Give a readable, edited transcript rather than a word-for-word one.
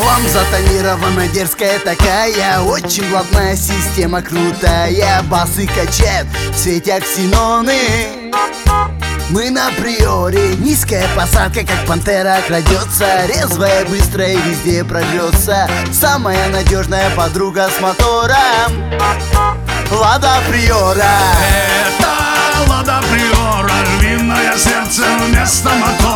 Вам затонирована дерзкая такая, очень блатная система крутая. Басы качают, светят ксеноны. Мы на приоре, низкая посадка, как пантера крадется. Резвая, быстрая, везде прожжется. Самая надежная подруга с мотором Лада Приора. Это Лада Приора, львиное сердце вместо мотора.